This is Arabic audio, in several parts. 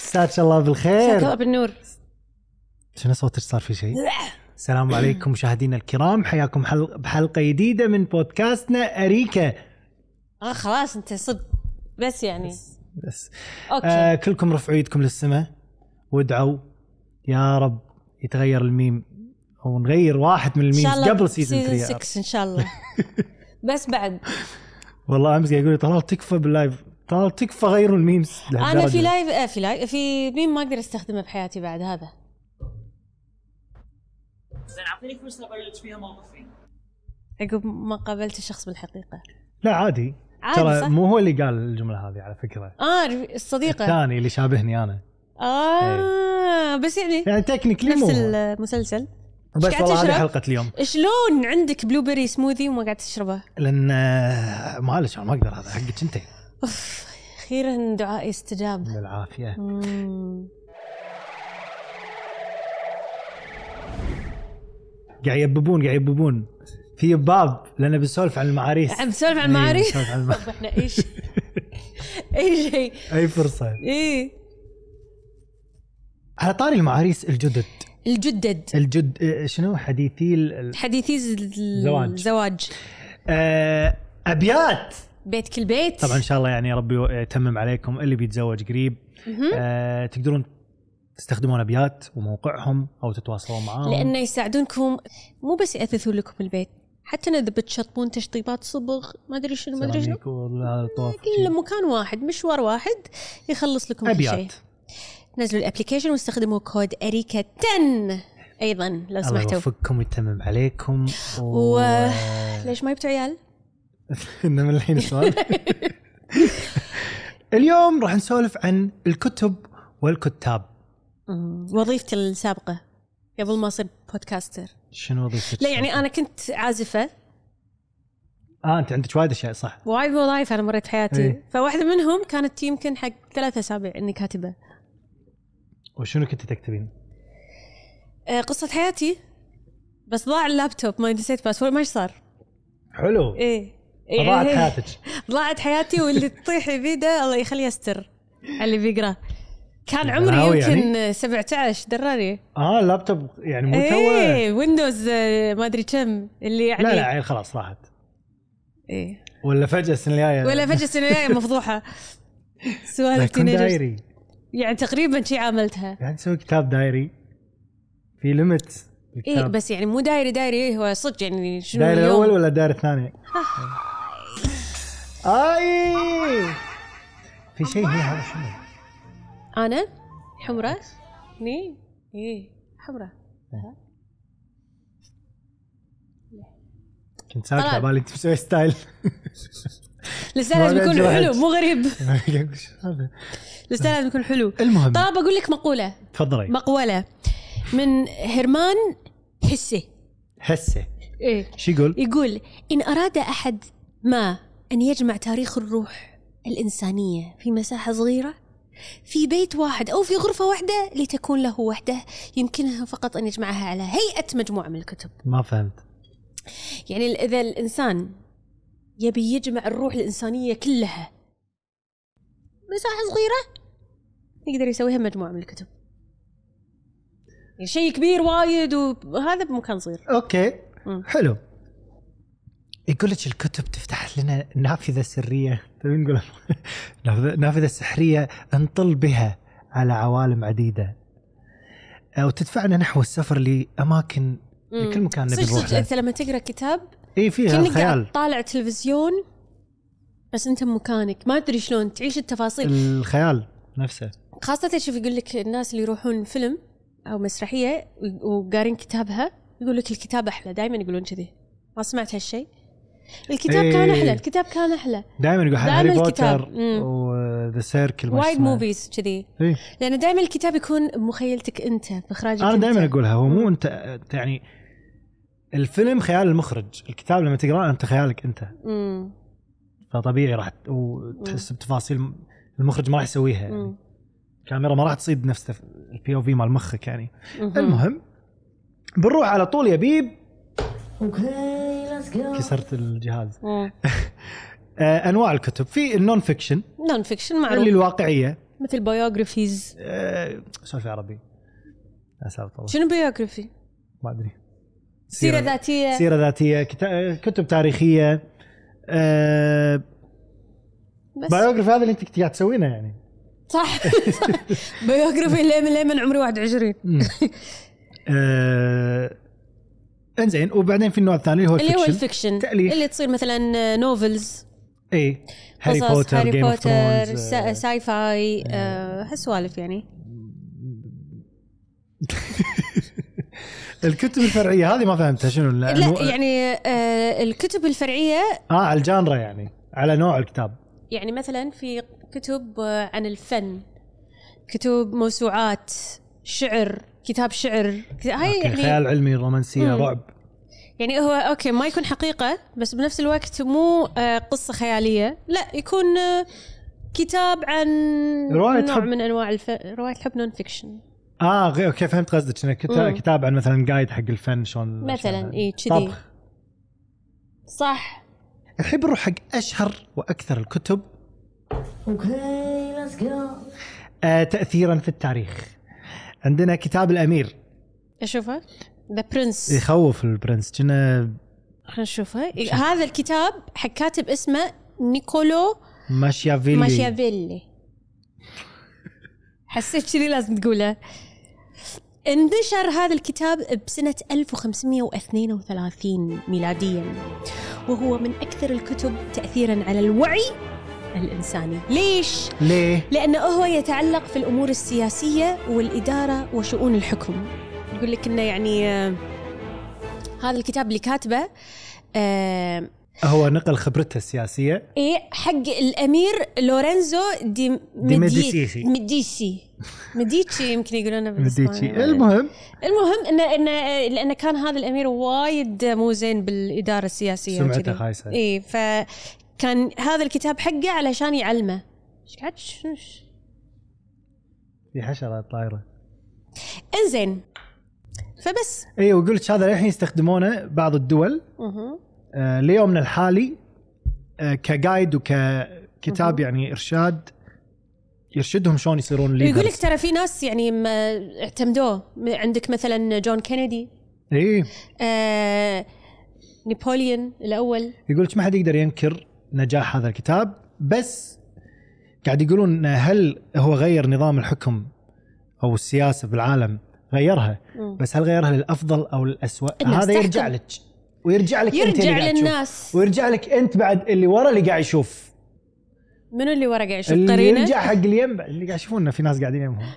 مساك الله بالخير. مساك الله بالنور. شنو صوتك صار في شيء؟ السلام عليكم مشاهدينا الكرام، حياكم بحلقة جديدة من بودكاستنا أريكة. خلاص انت صدق بس يعني بس. اوكي. كلكم رفعوا ايدكم للسماء وادعوا يا رب يتغير الميم او نغير واحد من الميمز قبل سيزن 6 ان شاء الله. بس بعد والله امس قاعد يقول لي طلال تكفى باللايف، طلال تكفى غيروا الميمز. انا في لايف في ميم ما اقدر استخدمه بحياتي بعد هذا. زين اعطيني فرصه ابلش فيها موظفين. عقب ما قابلت الشخص بالحقيقه. لا عادي ترى مو هو اللي قال الجمله هذه على فكره. الصديقه الثاني اللي شابهني انا. بس يعني تكنيكلي نفس المسلسل. بس والله هذه حلقه اليوم. شلون عندك بلو بيري سموذي وما قاعد تشربه؟ لان معلش ما اقدر، هذا حقك انت. اخيرا دعائي استجاب بالعافيه. قاعد يببون في باب لأنه بنسولف عن المعاريس. بنسولف عن المعاريس. احنا ايش اي شيء اي فرصة. ايه على طاري المعاريس الجدد شنو حديثي الزواج. أبيات بيت كل بيت طبعا ان شاء الله، يعني ربي يتمم عليكم اللي بيتزوج قريب. تقدرون تستخدمون أبيات وموقعهم أو تتواصلون معاهم لأنه يساعدونكم، مو بس يأثثون لكم البيت، حتى إذا بتشطبون تشطيبات صبغ ما أدري شنو كل مكان واحد مشوار واحد يخلص لكم كل شيء. نزلوا الابليكيشن واستخدموا كود أريكة 10 أيضا لو سمحتوا. الله يوفقكم ويتمم عليكم. ليش ما يبتوا عيال؟ إنما الحين السؤال. اليوم راح نسولف عن الكتب والكتاب. وظيفتي السابقة قبل ما أصير بودكاستر. شنو وظيفتك؟ لا يعني أنا كنت عازفة. أنت عندك وايد أشياء صح؟ وايد وظائف أنا مريت حياتي. فواحدة منهم كانت يمكن حق 3 أسابيع إني كاتبة. وشنو كنت تكتبين؟ قصة حياتي، بس ضاع اللابتوب ما نسيت باسورد ما إيش صار. حلو. ضاعت حياتك. ضاعت حياتي واللي تطيح بيده الله يخليه يستر على اللي بيقرأ. كان عمري يمكن يعني 17 دراني. اللابتوب يعني مو توه. ويندوز ما ادري كم اللي يعني. لا خلاص راحت. ولا فجأة السنة الجاية مفضوحة. سؤال التينيجرز يعني تقريبا شيء عملتها. يعني تسوي كتاب دايري في ليميت الكتاب. بس يعني مو دايري هو صدق يعني شنو دايري الأول ولا دايري الثاني؟ في شيء هنا هذا شنو؟ أنا حمرة حمرة. كنت ساكت على بالي تسوي ستايل. الستايل بيكون حلو مو غريب. الستايل بيكون حلو. المهم طيب بقول لك مقولة. تفضلي. مقولة من هرمان هسه. شو يقول إن أراد أحد ما أن يجمع تاريخ الروح الإنسانية في مساحة صغيرة في بيت واحد أو في غرفة واحدة لتكون له وحده يمكنه فقط أن يجمعها على هيئة مجموعة من الكتب. ما فهمت. يعني إذا الإنسان يبي يجمع الروح الإنسانية كلها مساحة صغيرة يقدر يسويها مجموعة من الكتب. يعني شيء كبير وايد وهذا بمكان صغير. أوكي. حلو. يقول لك الكتب تفتح لنا نافذة سرية، نقول نافذة سحرية نطل بها على عوالم عديدة وتدفعنا نحو السفر لأماكن لكل مكان نبي نروح له. أنت لما تقرأ كتاب فيها خيال، طالع تلفزيون بس أنت مكانك ما تدري شلون تعيش التفاصيل، الخيال نفسه. خاصة شوف يقول لك الناس اللي يروحون فيلم أو مسرحية وقارين كتابها يقول لك الكتاب أحلى، دائما يقولون كذي. ما سمعت هالشيء؟ الكتاب كان أحلى، الكتاب كان أحلى دائما يقول هاري بوتر وذا سيركل وايد موفيز كذي. لأن دائما الكتاب يكون بمخيلتك أنت بإخراجك. أنا دائما أقولها هو مو أنت يعني الفيلم خيال المخرج، الكتاب لما تقرأ أنت خيالك أنت. فطبيعي راح تحس بتفاصيل المخرج ما راح يسويها يعني. الكاميرا ما راح تصيد نفس البي او في مال مخك يعني. المهم بنروح على طول يا بيب. كسرت الجهاز. انواع الكتب في النون فيكشن معروف اللي الواقعيه مثل بايوغرافيز. سولف عربي. شنو بايوغرافي؟ ما ادري. سيرة ذاتية. سيرة ذاتية، كتب تاريخية. بايوغرافي هذا اللي انت قاعد تسوينه يعني. صح. بايوغرافي لمن عمري 21. انزين. وبعدين في النوع الثاني اللي هو الفيكشن اللي تصير مثلا نوفلز. اي هاري بوتر، ساي فاي، هالسوالف يعني. الكتب الفرعية هذه ما فهمتها شنو. لا يعني الكتب الفرعية على الجانرا يعني، على نوع الكتاب. يعني مثلا في كتب عن الفن، كتب موسوعات شعر، كتاب شعر، هاي يعني خيال علمي، رومانسية، رعب. يعني هو اوكي ما يكون حقيقة بس بنفس الوقت مو قصة خيالية، لا يكون كتاب عن نوع من انواع رواية الحب، نون فيكشن. اوكي فهمت قصدك. كتاب عن مثلا جايد حق الفن شلون مثلا اي كذي. صح. الحين بنروح حق اشهر واكثر الكتب تأثيرا في التاريخ. عندنا كتاب الأمير. أشوفه ذا برنس. يخوف البرنس كنا. خلينا نشوفه. هذا الكتاب حق كاتب اسمه نيكولو ماشيافيلي. حسيت كذي لازم تقوله. انتشر هذا الكتاب بسنة 1532 ميلاديا، وهو من أكثر الكتب تأثيرا على الوعي الإنساني. ليش؟ لأنه هو يتعلق في الأمور السياسية والإدارة وشؤون الحكم. يقول لك إنه يعني هذا الكتاب اللي كاتبه هو نقل خبرته السياسية حق الأمير لورينزو دي ميديتشي يمكن يقولونه بالإسباني. المهم إنه لأنه كان هذا الأمير وايد مو زين بالإدارة السياسية، سمعته خايسة. كان هذا الكتاب حقه علشان يعلمه. ايش قاعد في حشرة طايرة. انزين فبس ويقول لك هذا الحين يستخدمونه بعض الدول ليومنا الحالي كجايد وككتاب يعني إرشاد، يرشدهم شلون يصيرون ليدرز. يقول لك ترى في ناس يعني اعتمدوه. عندك مثلا جون كينيدي، نابليون الأول. يقول لك ما حد يقدر ينكر نجاح هذا الكتاب، بس قاعد يقولون هل هو غير نظام الحكم أو السياسة بالعالم؟ غيرها، بس هل غيرها للأفضل أو للأسوأ؟ هذا يرجع لك ويرجع لك أنت اللي للناس، ويرجع لك أنت بعد اللي ورا اللي قاعد يشوف. منو اللي ورا قاعد يشوف؟ قرينه يرجع حق اليم اللي قاعد يشوفونه. في ناس قاعدين يمهم.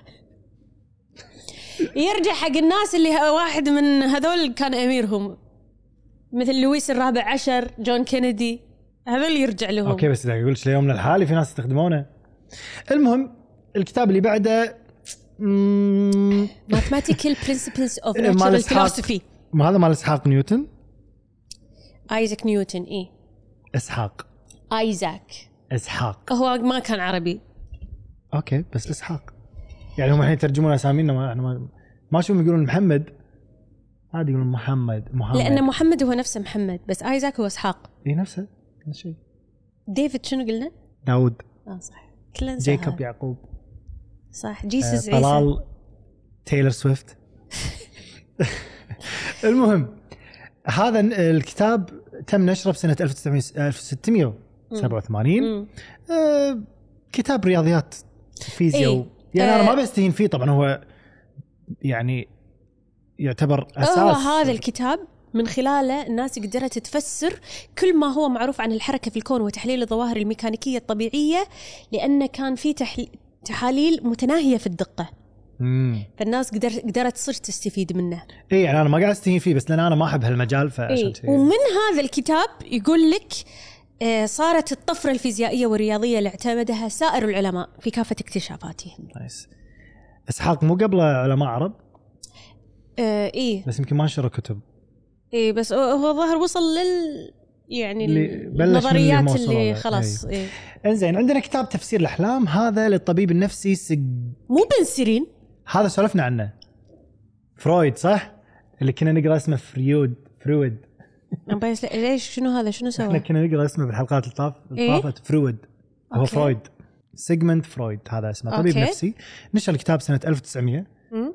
يرجع حق الناس اللي واحد من هذول كان أميرهم، مثل لويس الرابع عشر، جون كينيدي، هذول يرجع لهم. اوكي بس اذا قلت ليومنا الحالي في ناس يستخدمونه. المهم الكتاب اللي بعده Mathematical Principles of Natural Philosophy. ما هذا مال إسحاق نيوتن. آيزاك نيوتن. إسحاق. إسحاق هو ما كان عربي. اوكي بس إسحاق يعني هم الحين يترجمون اسامينا. ما شو يقولون محمد، عادي يقولون محمد. لأن محمد هو نفسه محمد، بس آيزاك هو إسحاق. نفسه شيء. ديفيد شنو قلنا؟ داود. صح. كلنا جيكوب يعقوب. صح. جيسس طلال تايلر سويفت. المهم هذا الكتاب تم نشره بسنة 1687. كتاب رياضيات فيزياء. يعني أنا ما بستهين فيه طبعا، هو يعني يعتبر أساس. هو هذا الكتاب من خلاله الناس قدرت تفسر كل ما هو معروف عن الحركة في الكون وتحليل الظواهر الميكانيكية الطبيعية، لأنه كان في تحاليل متناهية في الدقة. فالناس قدرت تصير تستفيد منه. يعني أنا ما قاعد استهين فيه، بس لأن أنا ما أحب هالمجال فعشان شيء. ومن هذا الكتاب يقول لك صارت الطفرة الفيزيائية والرياضية اللي اعتمدها سائر العلماء في كافة اكتشافاتهم. إسحاق مو قبل علماء عرب؟ بس يمكن ما نشر كتب. بس هو ظاهر وصل يعني النظريات اللي خلاص. انزين عندنا كتاب تفسير الأحلام، هذا للطبيب النفسي مو بن سيرين. هذا سولفنا عنه. فرويد صح؟ اللي كنا نقرأ اسمه فرويد. بس ليش شنو هذا؟ شنو سوى؟ احنا كنا نقرأ اسمه بالحلقات الطافت. فرويد هو فرويد. سيغموند فرويد هذا اسمه طبيب نفسي، نشر الكتاب سنة 1900.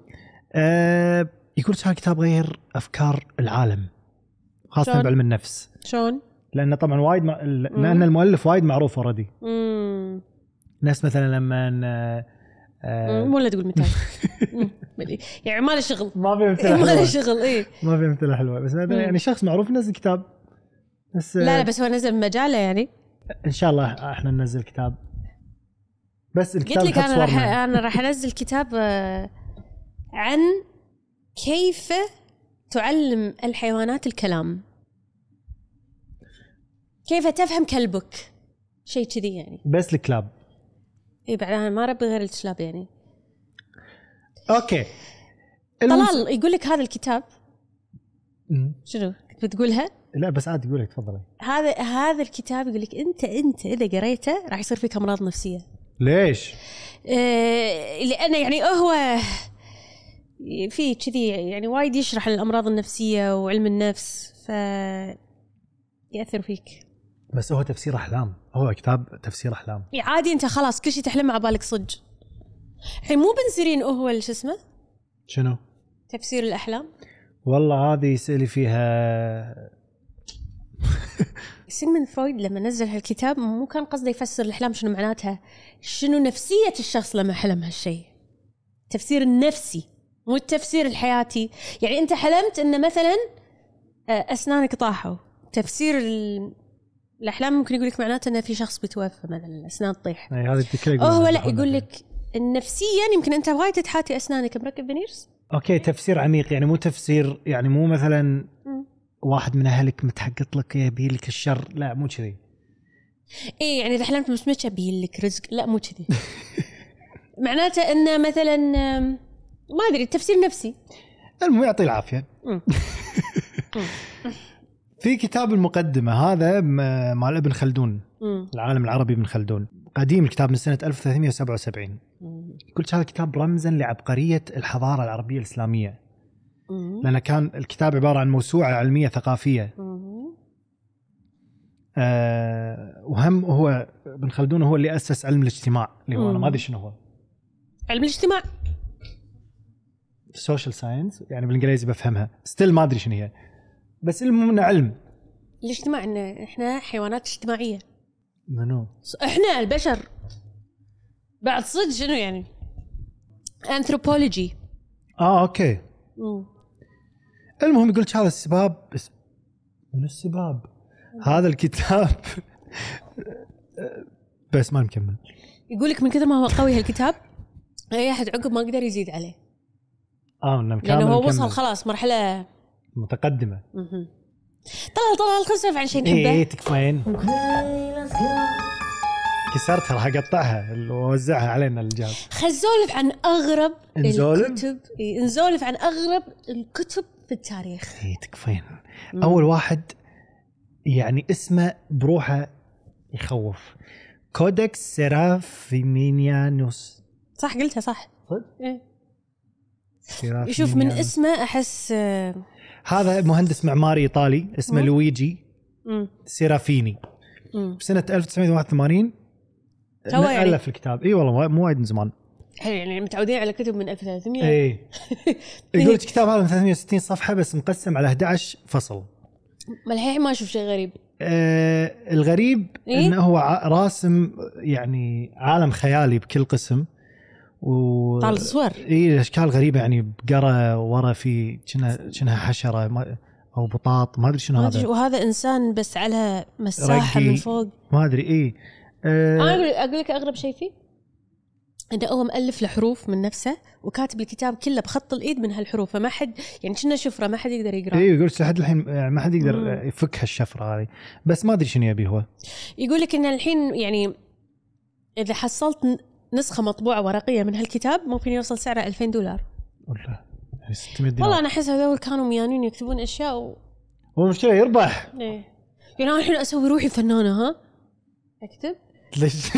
يقول هذا الكتاب غير أفكار العالم خاصة بعلم النفس. شلون؟ لأنه طبعا وايد لأن المؤلف وايد معروف أوريدي. ناس مثلا لما مو لا تقول مثال يعني ما له شغل، ما في مثال، ما له شغل. إيه ما في مثال حلوة، بس هذا يعني شخص معروف نزل كتاب. بس لا بس هو نزل مجالة يعني. إن شاء الله إحنا ننزل كتاب. بس الكتاب قلت لك أنا راح أنزل كتاب عن كيف تعلم الحيوانات الكلام، كيف تفهم كلبك، شيء كذي يعني. بس الكلاب. إيه بعد أنا ما ربي غير الكلاب يعني. أوكي. طلال يقول لك هذا الكتاب شنو كنت بتقولها؟ لا بس عادي قولي تفضلي. هذا الكتاب يقول لك أنت إذا قريته راح يصير فيك أمراض نفسية. ليش؟ لأن يعني هو في كذي يعني وايد يشرح الأمراض النفسية وعلم النفس يأثر فيك. بس هو تفسير أحلام، هو كتاب تفسير أحلام. عادي أنت خلاص كل شيء تحلم مع بالك صج. الحين مو بنسرين هو شو اسمه؟ شنو؟ تفسير الأحلام. والله هذه يسألي فيها. سيغموند فرويد لما نزل هالكتاب مو كان قصده يفسر الأحلام شنو معناتها، شنو نفسية الشخص لما حلم هالشيء. تفسير النفسي مو التفسير الحياتي. يعني أنت حلمت إن مثلا أسنانك طاحوا، تفسير الأحلام ممكن يقول لك معناته إن في شخص بيتوفى مثلا الأسنان تطيح. هذا هو لا يقول لك النفسيا يمكن أنت وايد تحاتي أسنانك مركب فينيرز. أوكي تفسير عميق يعني، مو تفسير يعني مو مثلا واحد من أهلك متحقق لك يبي لك الشر، لا مو كذي. إيه يعني إذا حلمت مسمتش يبي لك رزق، لا مو كذي. معناته إنه مثلا ما أدري تفسير نفسي. المهم يعطي العافية. في كتاب المقدمة هذا مع ابن خلدون، العالم العربي ابن خلدون، قديم الكتاب من سنة 1377. قلت هذا الكتاب رمزا لعبقرية الحضارة العربية الإسلامية، لأن كان الكتاب عبارة عن موسوعة علمية ثقافية. وهم هو ابن خلدون هو اللي أسس علم الاجتماع، اللي هو أنا ما أدري شنو هو علم الاجتماع، social science يعني بالإنجليزي بفهمها، still ما أدري شنو هي، بس المهم إنه علم الاجتماع، إن إحنا حيوانات اجتماعية. منو؟ إحنا البشر بعد صدق شنو يعني anthropology. أوكي. المهم قلت هذا السباب من السباب هذا الكتاب بس ما نكمل. يقولك من كثر ما هو قوي هالكتاب أي أحد عقب ما قدر يزيد عليه. لأنه هو وصل خلاص مرحلة متقدمة. طلال خلصنا عن شيء نحبه. إيه تكفين. كسرتها راح أقطعها ووزعها علينا الجهاز. خلسولف عن أغرب الكتب. نسولف عن أغرب الكتب في التاريخ. إيه تكفين. أول واحد يعني اسمه بروحه يخوف، كودكس سيرافيمينيانوس. صح قلتها صح. إيه. يشوف من اسمه أحس هذا مهندس معماري إيطالي اسمه لويجي سيرافيني. بسنة 1981 ألف الكتاب. إيه والله مو وايد من زمان. يعني متعودين على كتب من 1300. إيه. يقول الكتاب هذا من 360 صفحة بس مقسم على 11 فصل. ما الحين ما أشوف شيء غريب. الغريب إيه؟ إنه هو راسم يعني عالم خيالي بكل قسم طال الصور. إيه أشكال غريبة يعني بقرة ورا في كأنها حشرة أو بطاط ما أدري شنو هذا، وهذا إنسان بس على مساحة من فوق ما أدري. إيه أقول لك أغرب شيء فيه إنه هو مؤلف الحروف من نفسه وكاتب الكتاب كله بخط الإيد من هالحروف، فما حد يعني كنا شفرة ما حد يقدر يقرأ. إيه يقول لحد الحين يعني ما حد يقدر يفك هالشفرة هذه، بس ما أدري شنو يبي هو. يقول لك إن الحين يعني إذا حصلت نسخة مطبوعة ورقية من هالكتاب ممكن يوصل سعره $2000. والله يعني 600 دينار. والله أنا أحس هذول كانوا ميانين يكتبون أشياء والمشكلة يربح. إيه يعني أنا الحين أسوي روحي فنانة أكتب ليش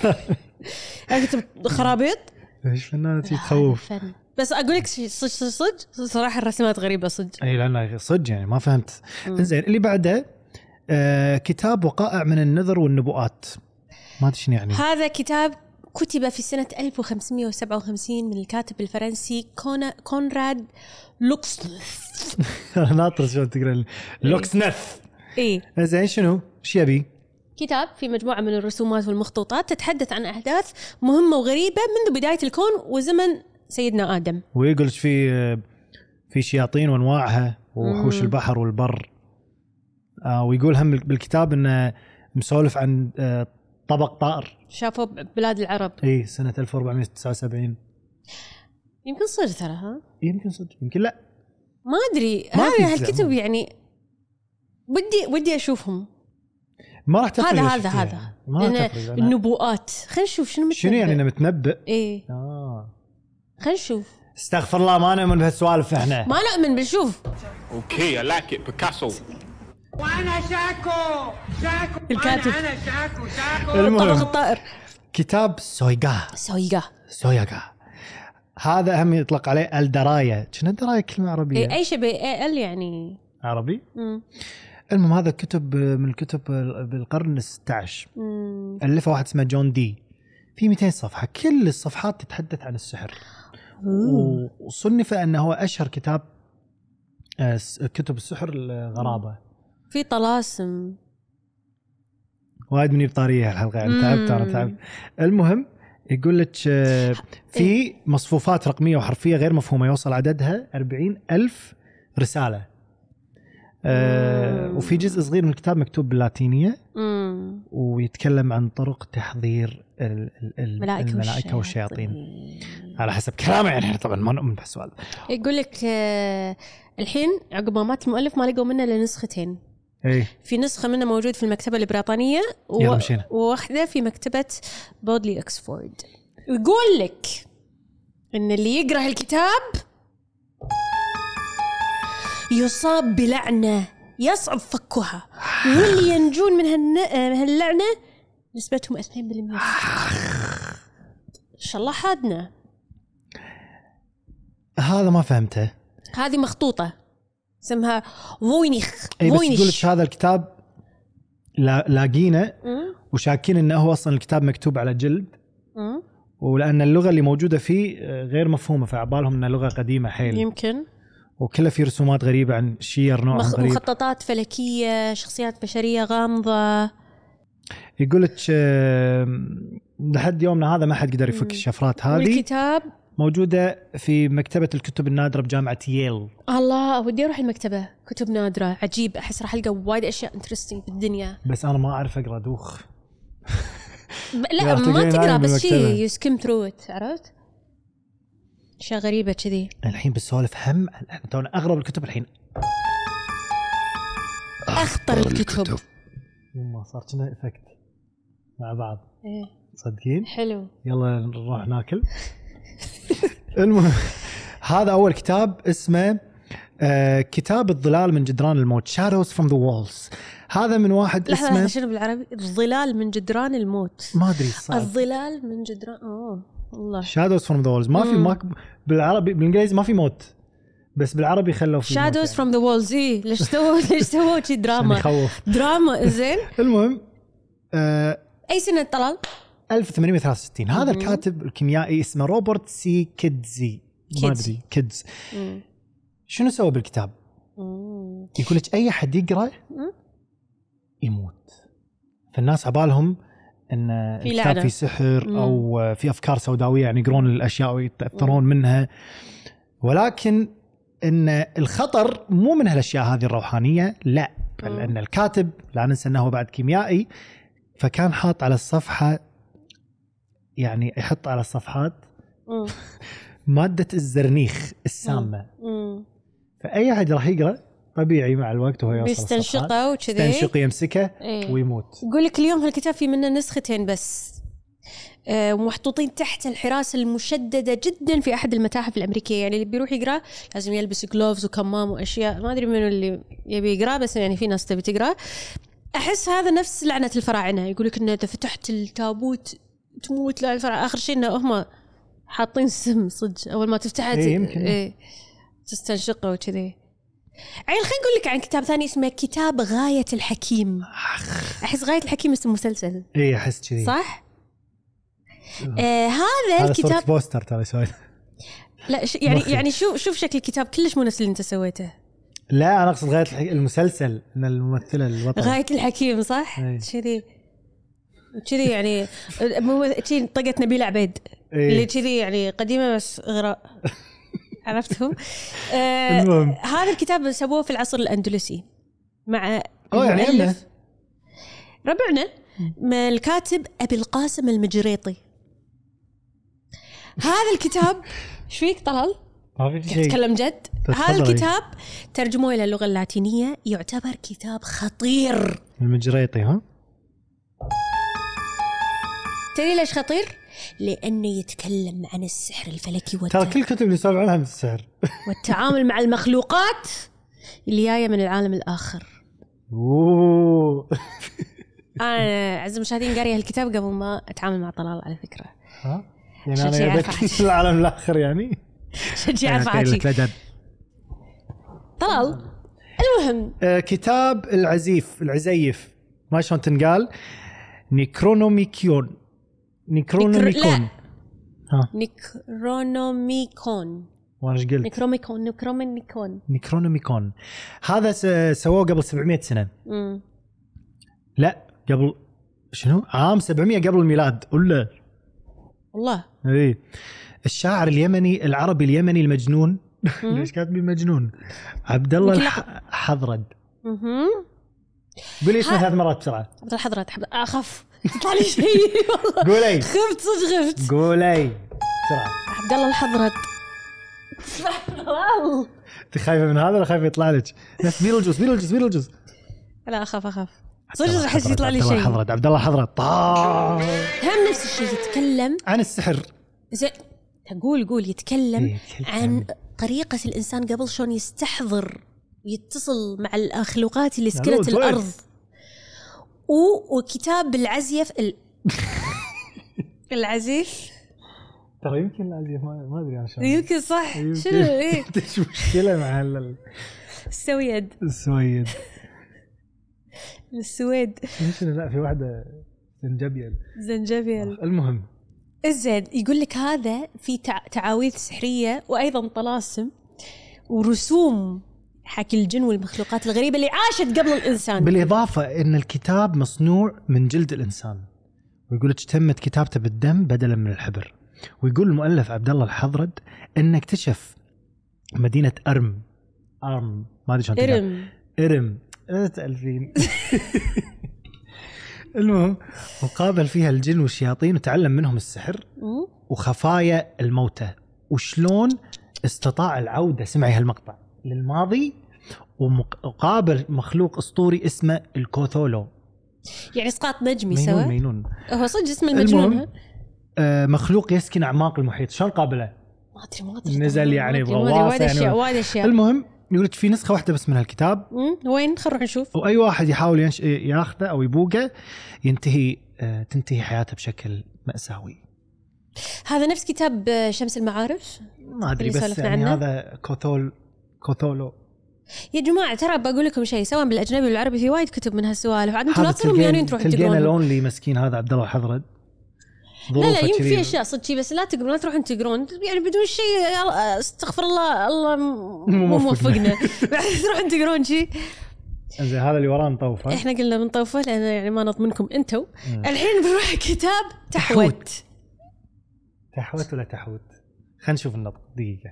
أكتب خرابيط ليش فنانة تخوف. بس أقول لك صدق صراحة الرسمات غريبة صدق. أي لأن صدق يعني ما فهمت. إنزين اللي بعده كتاب وقائع من النذر والنبوءات، ما أدري شنو يعني. هذا كتاب كتب في سنة 1557 من الكاتب الفرنسي كونراد لوكسنف. ناطر شو تقرأ لوكسنف. إيه زين شنو يبي؟ كتاب في مجموعة من الرسومات والمخطوطات تتحدث عن أحداث مهمة وغريبة منذ بداية الكون وزمن سيدنا آدم. ويقولش في شياطين وانواعها ووحوش البحر والبر. ويقول هم بالكتاب انه مسولف عن طبق طائر شافوه ببلاد العرب. اي سنة 1479. يمكن صدق ترى. ها يمكن صدق يمكن لا ما ادري. هذه الكتب يعني ودي اشوفهم. ما راح تفرق. هذا النبوءات. خلينا نشوف شنو يعني انا متنبئ. ايه خلينا نشوف. استغفر الله ما نؤمن بهالسوالف احنا. ما نؤمن بنشوف. اوكي لايك ات بيكاسو. وانا شاكو الكاتب انا شاكو طبق الطائر. كتاب سويغا. هذا هم يطلق عليه الدراية. شنو الدراية كلمة عربية؟ اي شيء ال يعني عربي. المهم هذا كتب من الكتب بالقرن ال16. ألفه واحد اسمه جون دي. في 200 صفحة. كل الصفحات تتحدث عن السحر. وصنف أنه هو أشهر كتاب كتب السحر الغرابة. في طلاسم وايد من بطارية الحلقة يعني تعبت. المهم يقول لك في مصفوفات رقمية وحرفية غير مفهومة يوصل عددها 40,000 رسالة. وفي جزء صغير من الكتاب مكتوب باللاتينية ويتكلم عن طرق تحضير الملائكة والشياطين على حسب كلامه. يعني طبعا ما نؤمن بهالسؤال. يقول لك الحين عقب ما مات المؤلف ما لقوا منه إلا نسختين. في نسخة منه موجود في المكتبة البريطانية وواحدة في مكتبة بودلي أكسفورد. ويقول لك إن اللي يقرأ الكتاب يصاب بلعنة يصعب فكها واللي ينجون من هاللعنة نسبتهم 2%. إن شاء الله حادنا. هذا ما فهمته. هذه مخطوطة اسمها فوينيخ. بس يقولك هذا الكتاب لاقينه وشاكين انه هو اصلا الكتاب مكتوب على جلد. ولان اللغة اللي موجودة فيه غير مفهومة فعبالهم انها لغة قديمة حيل يمكن. وكلها في رسومات غريبة عن شير نوع غريب. مخططات فلكية شخصيات بشرية غامضة. يقولك لحد يومنا هذا ما حد قدر يفك الشفرات هذه. والكتاب موجودة في مكتبة الكتب النادرة بجامعة ييل. الله ودي أروح المكتبة كتب نادرة عجيب. أحس راح ألقى وايد أشياء انترستينج في الدنيا. بس أنا ما أعرف أقرأ دوخ. لا ما تقرأ بس شيء يسكيم ثروت. عرفت أشياء غريبة كذي. الحين بالسوالف هم احنا تونا أغرب الكتب الحين. أخطر الكتب. ما صار كنا إفكت مع بعض. إيه صدقين حلو. يلا نروح ناكل. المهم هذا أول كتاب اسمه كتاب الظلال من جدران الموت. Shadows from the Walls. هذا من واحد اسمه. لحظة شنو بالعربي؟ الظلال من جدران الموت. ما أدري صعب. الظلال من جدران الله. Shadows from the Walls. ما في بالعربي بالإنجليزي ما في موت بس بالعربي خلوا في Shadows يعني. from the Walls. إيه ليش سووا شيء دراما دراما زين. المهم أي سنة طلال؟ 1863. هذا الكاتب الكيميائي اسمه روبرت سي كيدزي. ما أدري كيدز. شنو سوى بالكتاب؟ يقول لك أي حد يقرأ يموت. فالناس عبالهم إن الكتاب في سحر أو في أفكار سوداوية يعني يقرون الأشياء ويتأثرون منها. ولكن إن الخطر مو من هالأشياء هذه الروحانية لا بل أن الكاتب لا ننسى أنه بعد كيميائي فكان حاط على الصفحة يعني يحط على الصفحات مادة الزرنيخ السامة. فأي أحد راح يقرأ طبيعي مع الوقت وهو يوصل بيستنشقه وكذي يستنشق يمسكه ويموت. يقول لك اليوم هالكتاب في منه نسختين بس ومحطوطين تحت الحراسة المشددة جدا في أحد المتاحف الأمريكية. يعني اللي بيروح يقرأ لازم يلبس جلوفز وكمام وأشياء ما أدري منو اللي يبي يقرأ بس يعني في ناس تبي تقرأ. أحس هذا نفس لعنة الفراعنة. يقول لك إنه إذا فتحت التابوت تموت لعنة الفراعنة. آخر شيء إنه هم حاطين سم صدق أول ما تفتحه تستنشقه وكذي. عيل خلينا نقول لك عن كتاب ثاني اسمه كتاب غاية الحكيم. أحس غاية الحكيم اسم مسلسل. إيه أحس كذي صح. هذا الكتاب بوستر ترى سوي. لا يعني شوف شكل الكتاب كلش مو نفس اللي انت سويته. لا انا اقصد غاية المسلسل ان الممثله الوطنيه غاية الحكيم صح كذي يعني مو كذي طقت نبيل عبيد اللي كذي يعني قديمه بس غراء عرفتهم. هذا الكتاب سووه في العصر الأندلسي مع يعني ربعنا الكاتب أبي القاسم المجريطي. هذا الكتاب ايش فيك طلال؟ ما في شيء تتكلم جد. هذا الكتاب ترجموه إلى اللغة اللاتينية، يعتبر كتاب خطير. المجريطي ها؟ تدري ليش خطير؟ لأنه يتكلم عن السحر الفلكي ترى كل كتب اللي يسولف عنها عن السحر والتعامل مع المخلوقات اللي جايه من العالم الآخر. أنا عز المشاهدين قارية الكتاب قبل ما أتعامل مع طلال على فكرة. ها؟ يعني أنا يبكي العالم الآخر يعني شجع عفاجي طلال. المهم كتاب العزيف ما شلون تنقال نيكرونوميكون نيكرونوميكون وانا ايش قلت؟ نيكرونوميكون هذا سووه قبل 700 سنة. لا قبل شنو عام 700 قبل الميلاد ولا والله. اي الشاعر اليمني العربي اليمني المجنون ليش كاتبين مجنون؟ عبد الله الحضرد. قولي اسمه 3 مرات بسرعة. عبد الحضرد. اخاف يطلع لي شيء والله. قولي. خفت صدق خفت. قولي بسرعة. عبد الله الحضرد. والله انت خايفة من هذا ولا خايفة يطلع لك نفس بيلجوز؟ لا اخاف صدق احس يطلع لي شيء. عبد الله الحضرد هم نفس الشيء يتكلم عن السحر. زين قول يتكلم عن طريقة الإنسان قبل شلون يستحضر ويتصل مع المخلوقات اللي سكنت الأرض. وكتاب العزيف العزيف ترى يمكن العزيف ما أدري عشان يمكن صح. شنو إيه إيش مشكلة مع السويد شنو؟ لا في واحدة زنجبيل. المهم الزين يقول لك هذا في تعاويذ سحرية وأيضا طلاسم ورسوم حكي الجن والمخلوقات الغريبة اللي عاشت قبل الإنسان. بالإضافة إن الكتاب مصنوع من جلد الإنسان، ويقول لك تمت كتابته بالدم بدلا من الحبر. ويقول المؤلف عبد الله الحضرد إنه اكتشف مدينة أرم ما أدري شلون إرم 2000 المهم وقابل فيها الجن والشياطين وتعلم منهم السحر وخفايا الموتى وشلون استطاع العودة. سمعي هالمقطع للماضي وقابل مخلوق أسطوري اسمه الكوثولو، يعني اسقاط نجمي سوا مينون. هو صدق اسم المجنون. مخلوق يسكن أعماق المحيط. شلون قابله؟ ما أدري نزل يعني بغواصة وايد أشياء. المهم يقولك في نسخة واحدة بس من هالكتاب. وين خل نروح نشوف. وأي واحد يحاول ياخذه أو يبوقه تنتهي حياته بشكل مأساوي. هذا نفس كتاب شمس المعارف ما أدري بس يعني هذا كوثولو. يا جماعة ترى بقول لكم شيء سواء بالأجنبي والعربي في وايد كتب من هالسوالف. عاد انتم لا تصيرون يعني تروحون تقرون. تلقين اللونلي مسكين هذا عبد الله الحضرد. لا يمكن في أشياء صدق بس لا تقرون، لا تروحون تقرون يعني بدون شيء. استغفر الله مو موفقنا تروحون تقرون شيء. زين هذا اللي وراه نطوفه. احنا قلنا بنطوفه لأن يعني ما نضمنكم انتو. الحين بنروح كتاب تحوت ولا تحوت. خلينا نشوف النطق دقيقة.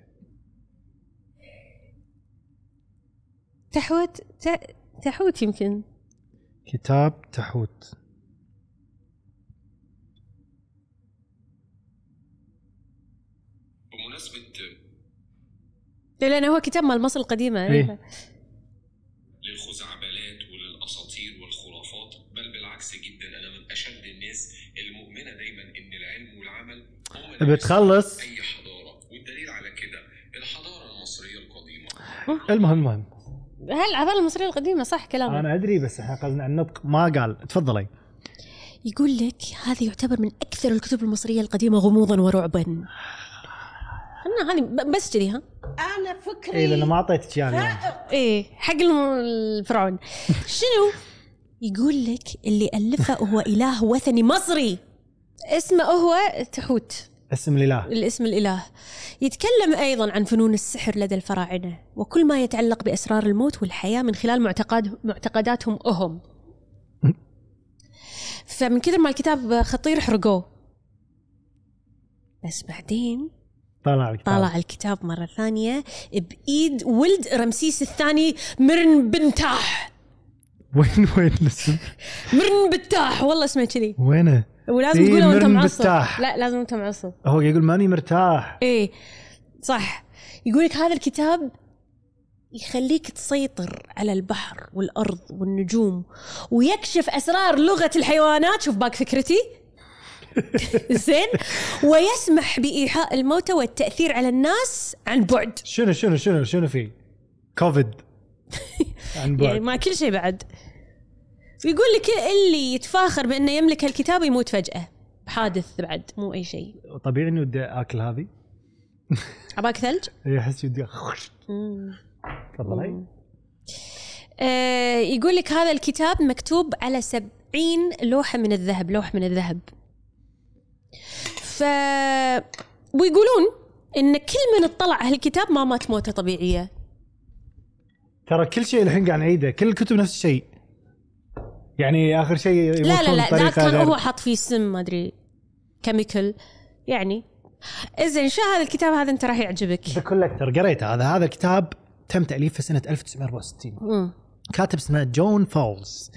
تحوت يمكن. كتاب تحوت. بمناسبة لأن هو كتاب مال مصر القديمة. إيه؟ للخزعبلات وللأساطير والخرافات، بل بالعكس جدا أنا من أشد الناس المؤمنة دايما إن العلم والعمل بتخلص أي حضارة، والدليل على كده الحضارة المصرية القديمة. المهم الحضارة المصرية القديمة صح كلامه. أنا أدري بس إحنا قصدنا عن النطق ما قال. تفضلي. يقول لك هذا يعتبر من أكثر الكتب المصرية القديمة غموضا ورعبا. هذه بس كذي ها. أنا فكري إيه لأن ما أعطيتك يعني. إيه حق الفرعون. شنو يقول لك اللي ألفه هو إله وثني مصري اسمه هو تحوت، اسم الإله. الاسم الإله. يتكلم أيضا عن فنون السحر لدى الفراعنة وكل ما يتعلق بأسرار الموت والحياة من خلال معتقداتهم هم. فمن كثر ما الكتاب خطير حرقوه، بس بعدين طلع الكتاب مرة ثانية بإيد ولد رمسيس الثاني مرن بنتاح. وين الاسم؟ مرن بنتاح، والله اسمه كذي. وينه؟ ولازم تقوله وانت معصب. لا لازم انت معصب. هو يقول ماني مرتاح. ايه صح. يقولك هذا الكتاب يخليك تسيطر على البحر والأرض والنجوم ويكشف أسرار لغة الحيوانات. شوف باك فكرتي. زين. ويسمح بإيحاء الموتى والتأثير على الناس عن بعد. شنو في كوفيد عن بعد. يعني ما كل شيء بعد. ويقول لك اللي يتفاخر بأنه يملك هالكتاب يموت فجأة بحادث بعد، مو أي شيء. طبيعي إنه بدي أكل هذه. أباك ثلج؟ يحس بدي تفضل. يقول لك هذا الكتاب مكتوب على 70 لوحة من الذهب، لوح من الذهب. ويقولون إن كل من اطلع هالكتاب ما مات موتة طبيعية. ترى كل شيء الحين قاعد نعيده، كل الكتب نفس الشيء. يعني آخر شيء لا ذاك كان هو حط فيه سم ما أدري كيميكال يعني. إذن شو هذا الكتاب هذا أنت راح يعجبك. ذا كولكتر قريته. هذا الكتاب تم تأليفه سنة 1964. كاتب اسمه جون فاولز.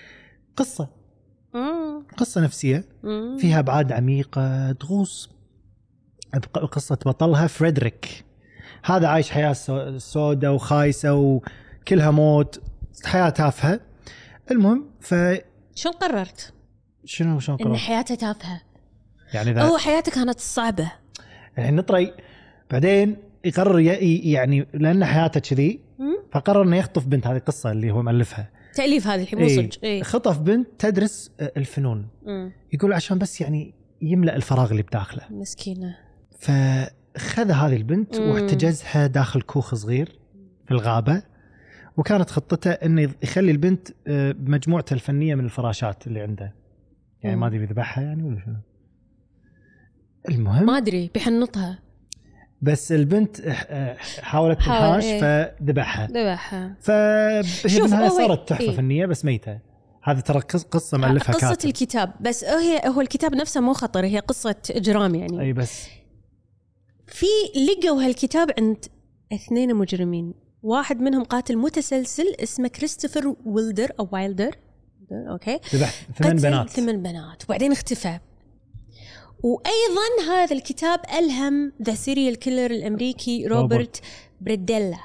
قصة نفسية فيها أبعاد عميقة تغوص بقصة بطلها فريدريك. هذا عايش حياة سودة وخايسة وكلها موت، حياة تافهة. المهم شلون قررت؟ شلون قررت؟ إن حياته تافهة يعني هو حياته كانت صعبة. الحين نطري بعدين يقرر يعني لأن حياته كذي فقرر إنه يخطف بنت. هذه قصة اللي هو مؤلفها تأليف هذه الحين مو صدق. خطف بنت تدرس الفنون. يقول عشان بس يعني يملأ الفراغ اللي بداخله. مسكينة. فخذ هذه البنت واحتجزها داخل كوخ صغير في الغابة، وكانت خطته إنه يخلي البنت بمجموعته الفنية من الفراشات اللي عنده. يعني ما أدري بيذبحها يعني ولا شنو. المهم ما أدري بيحنطها، بس البنت حاولت تنحاش فذبحها. فهي بالنهاية صارت تحفة فنية بس ميتة. هذا ترى قصة مؤلفها قصة كاتب. الكتاب بس هو الكتاب نفسه مو خطر، هي قصة إجرام يعني. أي بس في لقوا هالكتاب عند 2 مجرمين، واحد منهم قاتل متسلسل اسمه كريستوفر ويلدر أو وايلدر. أوكي. ذبح 8 بنات وبعدين اختفى. وأيضا هذا الكتاب ألهم ذا سيريال كيلر الأمريكي روبرت بريديلا.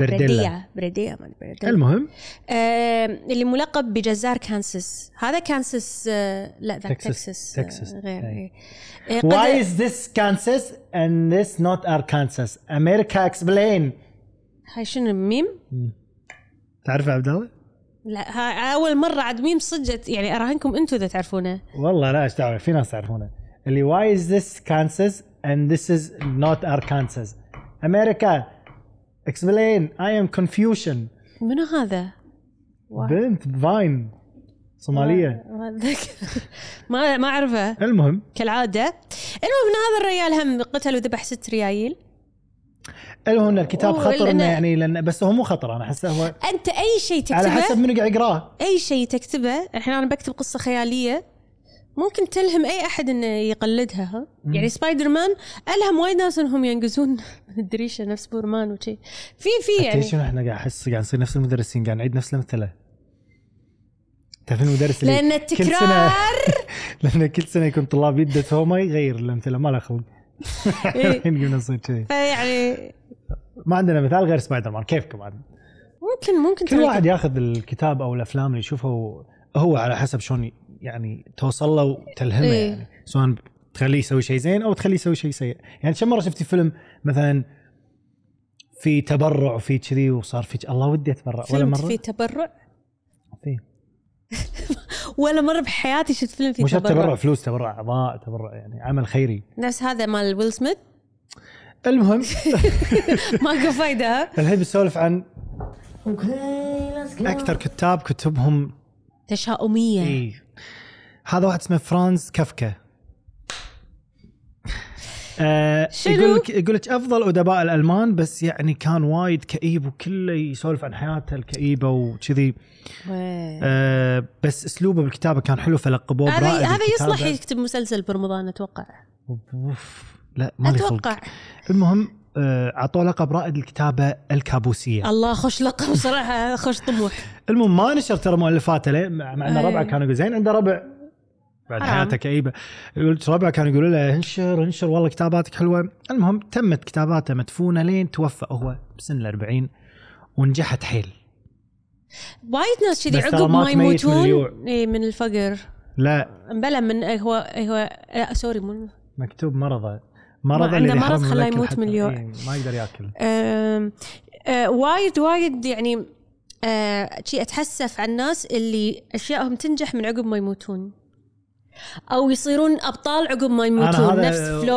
المهم اللي ملقب بجزار كانساس. هذا كانساس لا ذا تكساس غير. Why is this Kansas and this not Arkansas? America explain. هاي شنو الميم؟ تعرف عبد الله؟ لا أول مرة عاد ميم صجت يعني. أراهنكم أنتوا إذا تعرفونه. والله لا أشتغل في ناس تعرفونه. اللي why is this Kansas and this is not Arkansas? America explain. I am confusion. منو هذا؟ بنت فاين صومالية. ما أعرفه. المهم كالعادة. المهم هذا الرجال هم قتل وذبح 6 ريايل. هن الكتاب خطر إنه يعني لأن بس هو مو خطر. أنا أحسه هو أنت أي شيء تكتبه على حسب منو قاعد يقراه. أي شيء تكتبه. الحين أنا بكتب قصة خيالية ممكن تلهم أي أحد إنه يقلدها. يعني سبايدر مان ألهم وايد ناس إنهم ينقزون من الدريشة نفس بورمان وشيء. في يعني شنو إحنا قاعد أحس قاعد نصير نفس المدرسين قاعد نعيد نفس الأمثلة. تعرفين المدرس اللي لأن التكرار لأن كل سنة يكون طلاب يدة فهو يغير الأمثلة ما له خلق. يمكن نصير كذي. يعني ما عندنا مثال غير سبايدر مان. كيفكم عاد؟ ممكن كل واحد ياخذ الكتاب أو الأفلام اللي يشوفه هو على حسب شلون يعني توصل له وتلهمه. يعني سواء تخليه يسوي شيء زين أو تخليه يسوي شيء سيء. يعني كم مرة شفتي فيلم مثلا في تبرع وفي كذي وصار في الله ودي أتبرع ولا مرة في تبرع ولا مرة بحياتي شفت فيلم في مش تبرع فلوس، تبرع أعضاء، تبرع يعني عمل خيري نفس هذا مال ويل سميث. المهم ما فايدة. الحين بسولف عن أكثر كتاب كتبهم تشاؤمية. هذا واحد اسمه فرانز كافكا. يقول لك افضل ادباء الالمان، بس يعني كان وايد كئيب وكله يسولف عن حياته الكئيبه وكذي. بس اسلوبه بالكتابه كان حلو فلقبوه برائد. هذا يصلح يكتب مسلسل برمضان اتوقع. لا ما اتوقع. المهم عطوه لقب رائد الكتابه الكابوسيه. الله خوش لقب صراحه، خوش طموح. المهم ما نشر ترى مؤلفاته له، مع ان ربعه كانوا يقول زين عنده ربع بعد حياته كئيبه، يقول ربعه كانوا يقولوا له انشر والله كتاباتك حلوه. المهم تمت كتاباته مدفونه لين توفى هو بسن 40 ونجحت حيل. وايد ناس كذي عقب ما يموتون من الفقر. لا بلا من هو سوري مو مكتوب مرضه عنده مرض خلاه يموت من الجوع. ما يقدر ياكل. وايد يعني شيء اتحسف على الناس اللي اشيائهم تنجح من عقب ما يموتون او يصيرون ابطال عقب ما يموتون. نفس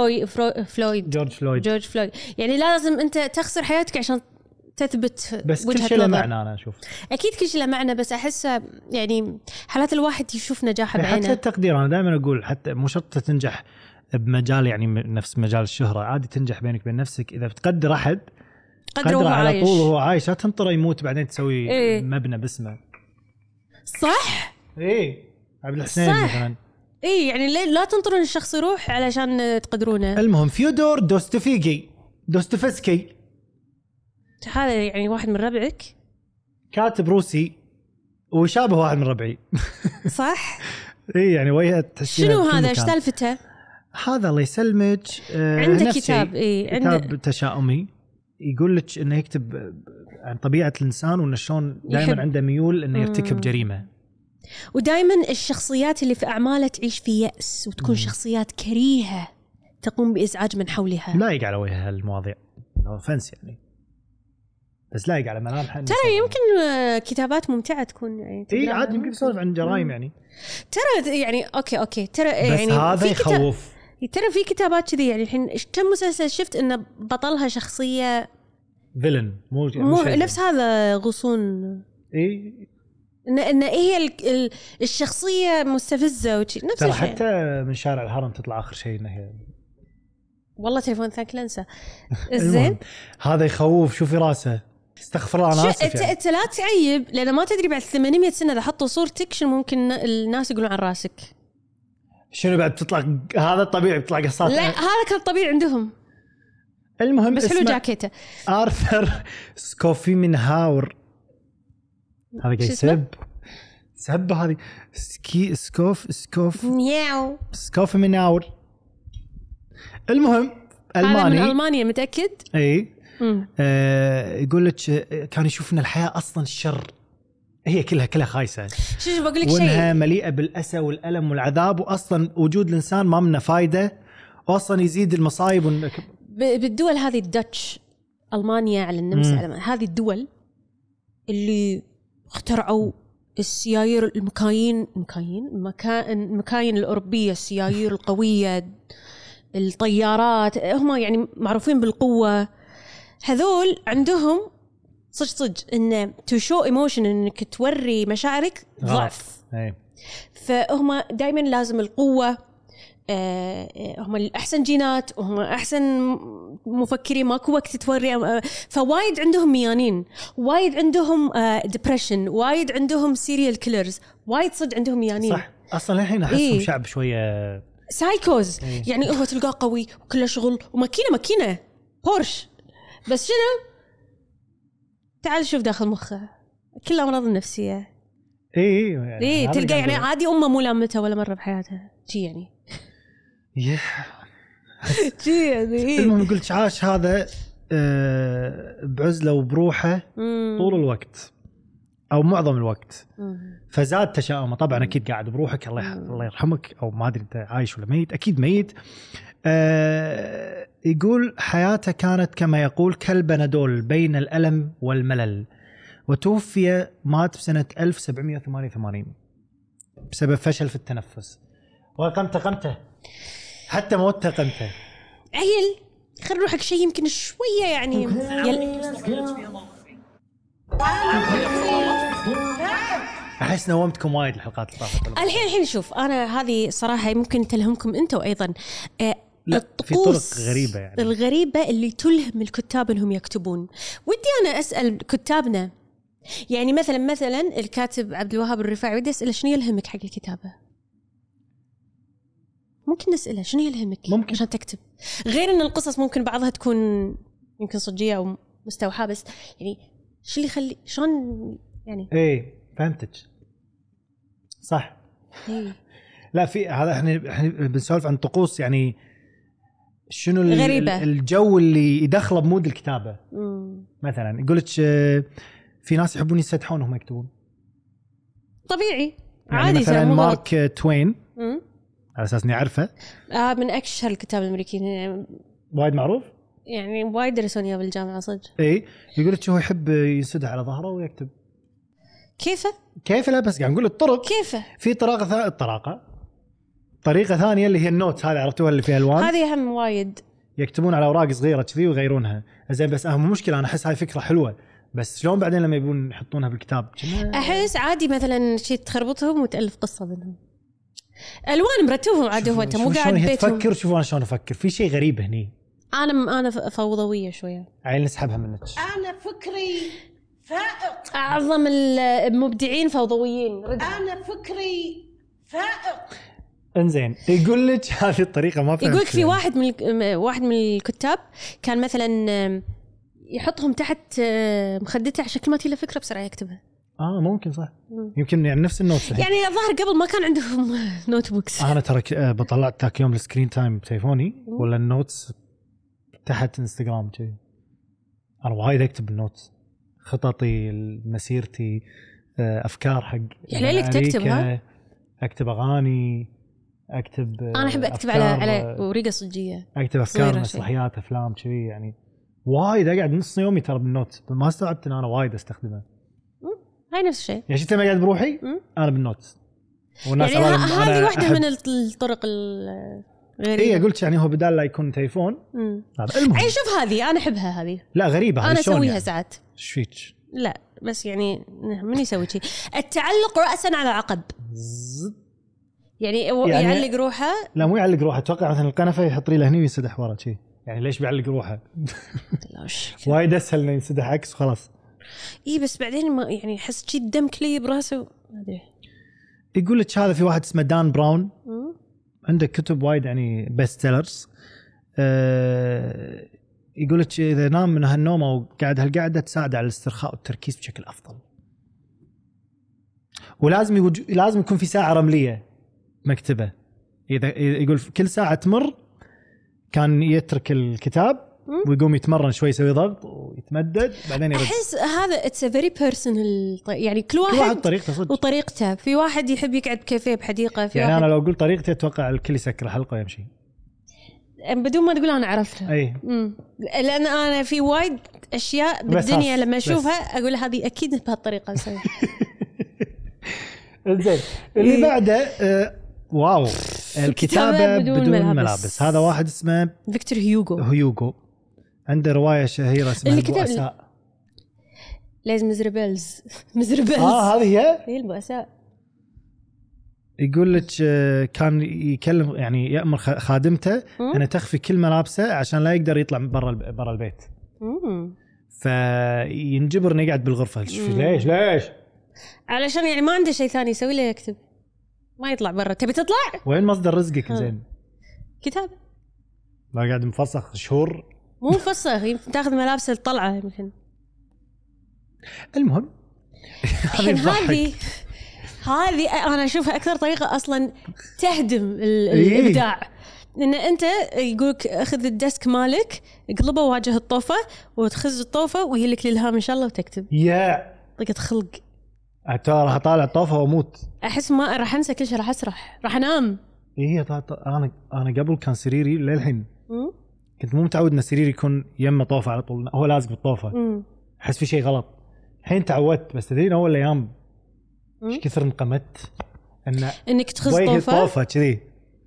جورج فلويد. يعني لازم انت تخسر حياتك عشان تثبت بس كل شيء له معنى. انا اشوف اكيد كل شيء له معنى، بس احسه يعني حالات الواحد يشوف نجاحه بعينه. حتى التقدير انا دائما اقول حتى مو شرط تنجح بمجال يعني نفس مجال الشهرة، عادي تنجح بينك وبين نفسك. إذا بتقدر أحد قدره على طول وهو عايش، لا تنطره يموت بعدين تسوي مبنى باسمه. صح؟ عبد الحسين مثلا. يعني لا تنطرون الشخص يروح علشان تقدرونه. المهم فيودور دوستويفسكي هذا يعني واحد من ربعك، كاتب روسي وشابه واحد من ربعي. صح؟ يعني وهي شنو هذا؟ ايش سالفته؟ هذا الله يسلمك عنده كتاب كتاب تشاؤمي يقول لك انه يكتب عن طبيعه الانسان وانه شلون دائما عنده ميول انه يرتكب جريمه. ودائما الشخصيات اللي في اعماله تعيش في يأس وتكون شخصيات كريهه تقوم بازعاج من حولها. لايق على وجه هالمواضيع فنس يعني، بس لايق على ملامح. ترى يمكن كتابات ممتعه تكون يعني عادي يمكن تسولف عن جرائم يعني. ترى يعني اوكي ترى بس يعني هذا يخوف. ترى في كتابات كذي يعني الحين كم مسلسل شفت انه بطلها شخصيه فيلن مو نفس هذا غصون. ان هي الشخصيه مستفزه نفس الشيء. حتى من شارع الهرم تطلع اخر شيء انه هي والله تليفون ثانك لنسى. زين هذا يخوف. شوفي راسه استغفر الله انا اسف يعني. انت لا تعيب لان ما تدري بعد 800 سنه اذا حطوا صورتك شنو ممكن الناس يقولون عن راسك. شنو بعد تطلع هذا الطبيعي بيطلع قصات؟ لا هذا كان الطبيعي عندهم. المهم بس حلو جاكيته. آرثر سكوفي من هاور هذا قاعد سب هذه سكوف نياو سكوفي من هاور. المهم ألماني. هذا من ألمانيا متأكد؟ يقول لك كان يشوف ان الحياة اصلا الشر هي كلها خايسة. شو بقول لك شيء؟ وانها مليئة بالأسى والألم والعذاب، واصلا وجود الانسان ما منه فايدة، واصلا يزيد المصايب. بالدول هذه الداتش، ألمانيا على النمسا، هذه الدول اللي اخترعوا السيايير المكاين الأوروبية، السيايير القوية، الطيارات، هم يعني معروفين بالقوة. هذول عندهم صدق إن to show emotion، إنك توري مشاعرك ضعف. فهم دايما لازم القوة. هم الأحسن جينات وهم أحسن مفكرين، ماكو وقت توري. فوايد عندهم ميانين، وايد عندهم depression، وايد عندهم serial killers، وايد صدق عندهم ميانين. صح. أصلا الحين أحسهم شعب شوية سايكوز. يعني هو تلقاه قوي وكله شغل وماكينة بورش، بس شنو؟ تعال شوف داخل مخه كل أمراض النفسية. يعني تلقى يعني عادي أمه مو لامتها ولا مرة بحياتها شي يعني. شي يعني. المهم قلت عاش هذا بعزلة وبروحه طول الوقت أو معظم الوقت، فزاد تشاؤمه. طبعا أكيد قاعد بروحك، الله يرحمك، أو ما أدري أنت عايش ولا ميت، أكيد ميت. يقول حياته كانت كما يقول كالبنادول بين الألم والملل، وتوفي مات بسنة 1788 بسبب فشل في التنفس. وقمته حتى موته قمته. عيل خل روحك شيء يمكن شوية يعني. أحس نومتكم وايد الحلقات اللي طافت. الحين شوف، أنا هذه صراحة ممكن تلهمكم أنتوا أيضا. في طرق غريبة يعني. الغريبة اللي تلهم الكتاب انهم يكتبون. ودي انا اسأل كتابنا، يعني مثلا الكاتب عبد الوهاب الرفاعي، ودي اسأله شنو يلهمك حق الكتابة؟ ممكن نسأله شنو يلهمك ممكن عشان تكتب، غير ان القصص ممكن بعضها تكون يمكن صجية او مستوحاة، بس يعني شو اللي يخلي شلون يعني؟ ايه فهمتك صح. إيه. لا في هذا احنا بنسولف عن طقوس، يعني شنو الجو اللي يدخله بمود الكتابة. مثلا يقولك في ناس يحبون يسدحون وهم يكتبون، طبيعي يعني عادي. مثلا مارك توين على اساس اني اعرفه، من اكثر الكتاب الامريكيين، وايد معروف، يعني وايد درسوني اياه بالجامعه صدق. اي يقولك هو يحب يسدح على ظهره ويكتب. كيف لا بس قاعد نقول الطرق. كيفه في طريقة ثانية اللي هي النوت، هذه عرفتوها اللي فيها الوان، هذه هم وايد يكتبون على اوراق صغيرة كذي ويغيرونها. زين بس اهم مشكلة انا احس هاي فكرة حلوة، بس شلون بعدين لما يبون يحطونها بالكتاب؟ احس عادي مثلا شيء تخربطهم وتألف قصة بينهم، الوان مرتبهم عادي. هو انت مو قاعد بيتهم تفكر. شوفوا انا شلون افكر في شيء غريب هني. انا فوضويه شويه، عيل نسحبها منك. انا فكري فائق. اعظم المبدعين فوضويين. انا فكري فائق. انزين يقول لك هذه الطريقه ما فهمت. يقول لك في واحد من الكتاب كان مثلا يحطهم تحت مخدته عشان كل ما تجي له فكره بسرعه يكتبها. ممكن صح. يمكن يعني نفس النوت صحيح. يعني الظاهر قبل ما كان عندهم نوت بوكس. انا ترى بطلعت ذاك يوم السكرين تايم بتليفوني ولا النوتس تحت انستغرام كذي. انا وايد اكتب النوتس، خططي، مسيرتي، افكار حق يعني لك تكتبها. اكتب اغاني، اكتب انا احب اكتب على ورقه صجيه، اكتب افكار مسرحيات افلام كذي. يعني وايد اقعد نص يومي ترى بالنوت، ما استوعبت ان انا وايد استخدمه. هاي نفس الشيء يعني شفت لما قاعد بروحي انا بالنوت والناس يعني هذه واحدة من الطرق الغريبة. ايه قلت يعني هو بدال لا يكون تليفون هذا المهم. اي شوف هذه انا احبها هذه. لا غريبة انا اسويها يعني. ساعات. ايش فيك؟ لا بس يعني من يسوي شيء التعلق رأسا على عقب يعني يعلق روحه. لا مو يعلق روحه، اتوقع مثلا القنفة يحط لي له هني ويسدح ورا شيء. يعني ليش بيعلق روحه؟ وايد اسهل انه ينسدح عكس وخلاص. اي بس بعدين ما يعني احس شيء الدم كلي براسه ما ادري. يقول لك هذا في واحد اسمه دان براون عنده كتب وايد يعني بيست سيلرز. يقول لك اذا نام من هالنوم او قاعد هالقعده تساعد على الاسترخاء والتركيز بشكل افضل. ولازم لازم يكون في ساعه رمليه مكتبه. اذا يقول كل ساعه تمر كان يترك الكتاب ويقوم يتمرن شوي، يسوي ضغط ويتمدد بعدين يرد. احس هذا اتس فيري بيرسونال، يعني كل واحد طريقته صدق وطريقته. في واحد يحب يقعد بكافيه بحديقه، في يعني واحد انا لو قلت طريقتي اتوقع الكل يسكر الحلقه ويمشي بدون ما تقول انا عرفتها. اي لان انا في وايد اشياء بالدنيا لما اشوفها اقول هذه اكيد بهالطريقه اسويها. زين اللي بعده واو الكتابة بدون ملابس. هذا واحد اسمه فيكتور هيوغو عنده رواية شهيرة اسمها البؤساء. لازم مزربلز هذه هي البؤساء. يقول لك كان يكلم يعني يأمر خادمته أن تخفي كل ملابسه عشان لا يقدر يطلع برا البيت. فينجبر انه يقعد بالغرفة. ليش علشان يعني ما عنده شيء ثاني يسوي له يكتب، ما يطلع برا. تبي تطلع؟ وين مصدر رزقك؟ زين كتاب. لا قاعد مفسخ شهور. مو مفسخ، يمكن تاخذ ملابس الطلعة يمكن. المهم هذه أنا أشوفها أكثر طريقة أصلا تهدم الإبداع. إن أنت يقولك أخذ الديسك مالك اقلبه واجه الطوفة وتخز الطوفة ويجيلك الإلهام إن شاء الله وتكتب. طريقة خلق. راح اطالع الطوفه واموت. احس ما راح انسى كل شيء، راح اسرح، راح انام. انا قبل كان سريري للحين كنت مو متعود ان سريري يكون يمه طوفه على طول، هو لازق بالطوفه. احس في شيء غلط. الحين تعودت، بس تدرين اول ايام ايش كثر انقمت انك تخز طوفه كذي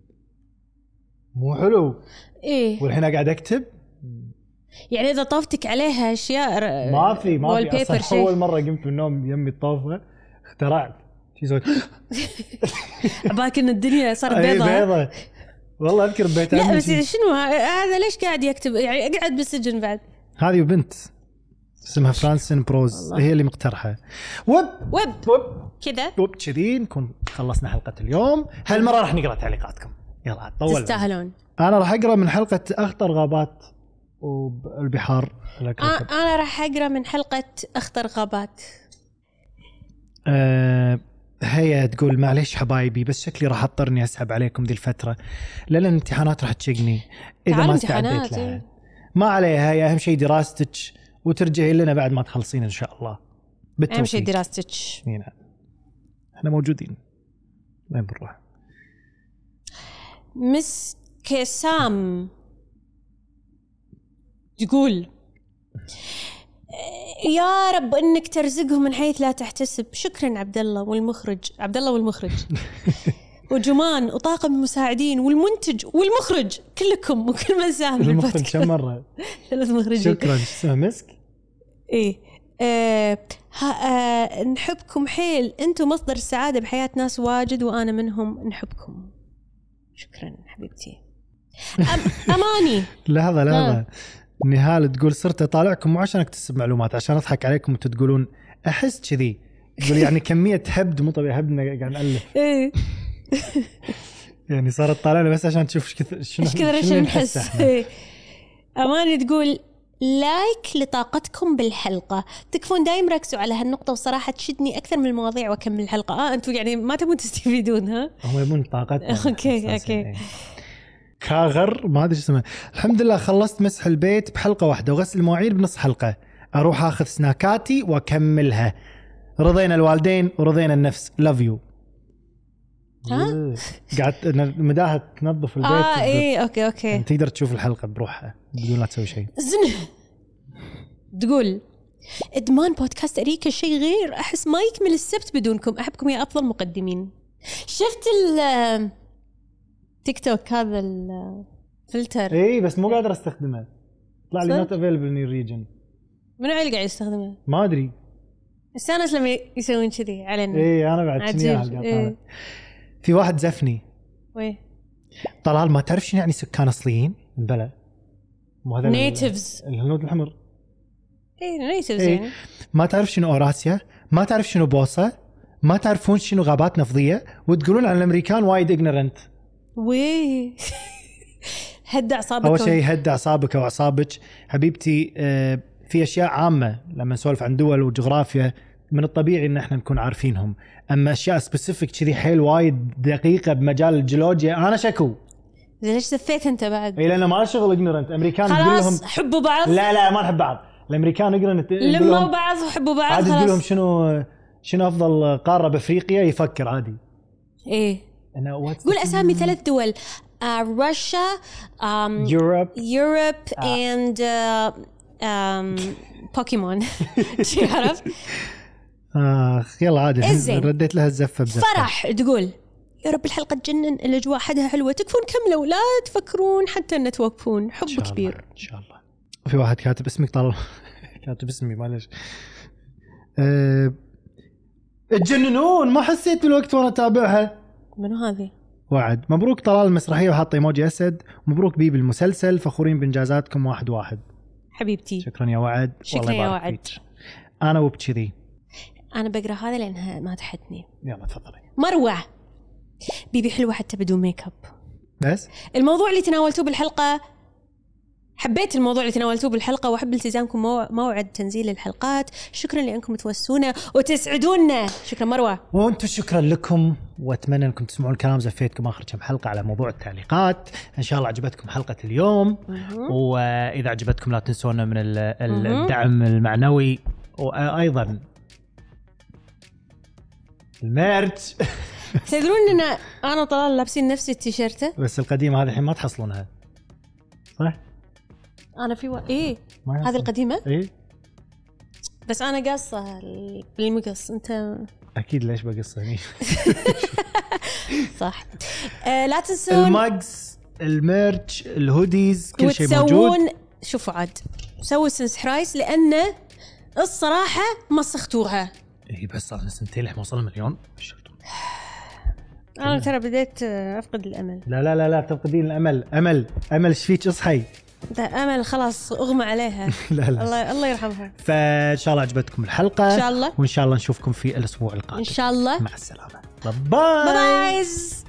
مو حلو. ايه والحين قاعد اكتب يعني اذا طوفتك عليها اشياء ما في اصلا. اول مره قمت من النوم يمي الطوفه اخترعت شي سويت عباك ان الدنيا صارت بيضاء. والله اذكر ببيت عمي. لا بس شنو هذا ليش قاعد يكتب يعني اقعد بالسجن بعد؟ هذه بنت اسمها فرانسين بروز هي اللي مقترحه. وب كذا كذي نكون خلصنا حلقه اليوم. هالمره راح نقرا تعليقاتكم. يلا طول تستاهلون. انا راح اقرا من حلقه اخطر غابات والبحار. انا راح اقرا من حلقه اخطر غابات. هيا تقول معليش حبايبي بس شكلي راح اضطرني اسحب عليكم ذي الفتره لان الامتحانات راح تشقني اذا ما استعديت لها. ما عليها، هي اهم شيء دراستك وترجعي لنا بعد ما تخلصين ان شاء الله. اهم شيء دراستك. نعم احنا موجودين وين بنروح. مس كسام تقول يا رب انك ترزقهم من حيث لا تحتسب. شكرا عبد الله والمخرج وجمان وطاقم المساعدين والمنتج والمخرج كلكم وكل من ساهم في البودكاست. كم مره 3 مخرجين. شكرا. اسمه مسك. ايه نحبكم حيل، انتم مصدر السعاده بحياه ناس واجد وانا منهم. نحبكم. شكرا حبيبتي. اماني. لحظه نهال تقول صرت اطالعكم مو عشان اكتسب معلومات، عشان اضحك عليكم وتقولون احس كذي. تقول يعني كميه هبد مو طبيعي، هبدنا قاعد نالف. ايه يعني صارت طالعنا بس عشان تشوف شنو نحس. اماني تقول لايك لطاقتكم بالحلقه، تكفون دايم ركزوا على هالنقطه وصراحه تشدني اكثر من المواضيع واكمل الحلقه. انتم يعني ما تبون تستفيدون. ها هم يبون طاقتنا. اوكي. كاغر ما ادري اسمه. الحمد لله خلصت مسح البيت بحلقه واحده وغسل المواعين بنص حلقه. اروح اخذ سناكاتي واكملها. رضينا الوالدين ورضينا النفس. لاف يو. ها قعدت مداها تنظف البيت. ايه اوكي يعني تقدر تشوف الحلقه بروحها بدون لا تسوي شيء. تقول ادمان بودكاست اريكا شيء غير، احس ما يكمل السبت بدونكم. احبكم يا افضل مقدمين. شفت تيك توك هذا الفلتر؟ اي بس مو قادر استخدمه، طلع لي نوت افيلبل نيو ريجن. منو اللي قاعد يستخدمه؟ ما ادري. استانس لما يسوون كذي علينا. اي انا بعد شنو في واحد زفني. وين طلال ما تعرف شنو يعني سكان اصليين؟ بلا مو هذا نيتيفز الهنود الحمر. اي نيتيفز يعني. ما تعرف شنو اوراسيا، ما تعرف شنو بوصة، ما تعرفون شنو غابات نفضيه، وتقولون عن الامريكان وايد ignorant. وي هدى اعصابك. اول شيء هدى اعصابك واعصابك حبيبتي. في اشياء عامه لما نسولف عن دول وجغرافيا من الطبيعي ان احنا نكون عارفينهم، اما اشياء سبيسيفيك كذي حيل وايد دقيقه بمجال الجيولوجيا انا شكو. ليش سفيت انت بعد؟ اي لان ما شغل ignorant. امريكان تقول لهم خلاص حبوا بعض. لا ما نحب بعض. الامريكان ignorant لما بعض وحبوا بعض. عادي تقول لهم شنو افضل قاره بافريقيا يفكر عادي. ايه قول اسامي 3 دول. روسيا يوروب and بوكيمون. شي عرفت؟ يلا عادي رديت لها الزفه بزفه. فرح تقول يا رب الحلقه تجنن، الاجواء حدها حلوه، تكفون كملوا ولا تفكرون حتى ان توقفون. حب كبير ان شاء الله. في واحد كاتب اسمك طال كاتب اسمي معلش. تجننون ما حسيت بالوقت وانا اتابعها. منو هذه؟ وعد مبروك طلال المسرحيه وحاط ايموجي اسد. مبروك بيبي المسلسل، فخورين بانجازاتكم 1 حبيبتي. شكرا يا وعد. شكرا يا وعد. انا وبكذي انا بقرا هذا لانها ما تحتني. يلا تفضلي. مروه بيبي حلوه حتى بدون ميك اب. بس الموضوع اللي تناولتوه بالحلقه، حبيت الموضوع اللي تناولتوه بالحلقه واحب التزامكم موعد تنزيل الحلقات. شكرا لانكم توسونا وتسعدونا. شكرا مروه. وانتم شكرا لكم، واتمنى انكم تسمعون الكلام زفيتكم اخر كم حلقه على موضوع التعليقات. ان شاء الله عجبتكم حلقه اليوم. واذا عجبتكم لا تنسونا من الدعم المعنوي، وايضا الميرج. تدرون ان انا طلال لابسين نفس التيشيرت بس القديمه هذه الحين ما تحصلونها صح؟ انا في ايه هذه القديمه ايه بس انا قاصه بالمقص. انت اكيد ليش بقصه هني. صح. لا تنسون الماجز، الميرج، الهوديز، كل شيء موجود. شوفوا عاد سووا سنسرايز لان الصراحه مسختوها. ايه بس صار 2 سنين لح ما وصلنا 1,000,000. انا ترى بديت افقد الامل. لا لا لا لا تفقدين الامل. امل ايش فيك؟ اصحي. امل خلاص اغمى عليها. لا لا الله يرحمها. فان شاء الله عجبتكم الحلقه ان شاء الله، وان شاء الله نشوفكم في الاسبوع القادم ان شاء الله. مع السلامه. باي باي.